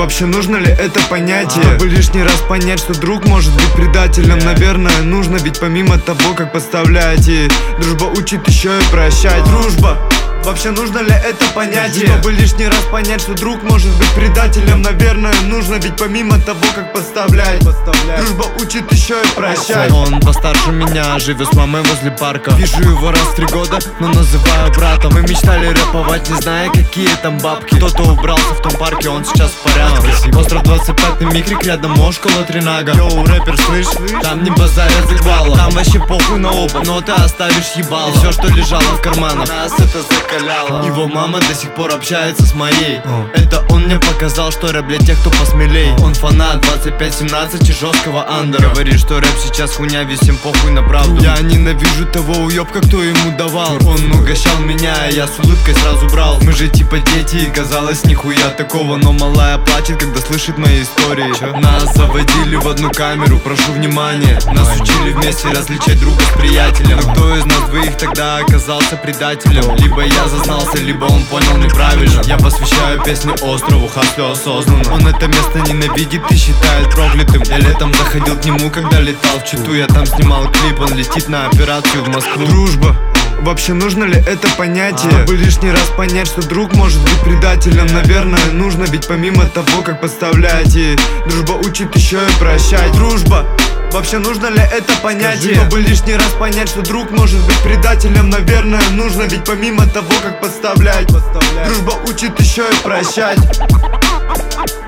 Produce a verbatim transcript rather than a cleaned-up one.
Вообще нужно ли это понятие? Чтобы лишний раз понять, что друг может быть предателем, наверное, нужно, ведь помимо того, как подставлять, и дружба учит еще и прощать. Дружба, вообще нужно ли это понятие? Чтобы лишний раз понять, что друг может быть предателем, наверное, нужно, ведь помимо того, как подставлять, дружба учит еще и прощать. Он постарше меня, живет с мамой возле парка. Вижу его раз в три года, но называю братом. Мы мечтали рэповать, не зная, какие там бабки. Кто-то убрался в том парке, он сейчас в порядке. Остров двадцать пять, микрик рядом, школа Тринага. Йоу, рэпер, слышь, там не базарят заквала. Там вообще похуй на оба, но ты оставишь ебало. И все, что лежало в карманах, нас это закаляло. Его мама до сих пор общается с моей. Это он мне показал, что рэп для тех, кто посмелей. Он фанат двадцать пять семнадцать и жесткого андера. Говорит, что рэп сейчас хуйня, ведь всем похуй на правду. Я ненавижу того уёбка, кто ему давал. Он угощал меня, и я с улыбкой сразу брал. Мы же типа дети, и казалось нихуя такого. Но малая плачет, когда слышит мои истории. Нас заводили в одну камеру, прошу внимания. Нас учили вместе различать друга с приятелем. Но кто из нас двоих тогда оказался предателем? Либо я зазнался, либо он понял неправильно. Я посвящаю песни острову, хаслю осознанно. Он это место ненавидит и считает проклятым. Я летом заходил к нему, когда летал в Читу. Я там снимал клип, он летит на операцию в Москву. Дружба, вообще нужно ли это понятие? Чтобы лишний раз понять, что друг может быть предателем, наверное, нужно, ведь помимо того, как подставлять, и дружба учит еще и прощать. Дружба, вообще нужно ли это понятие? Чтобы лишний раз понять, что друг может быть предателем, наверное, нужно, ведь помимо того, как подставлять, дружба учит еще и прощать.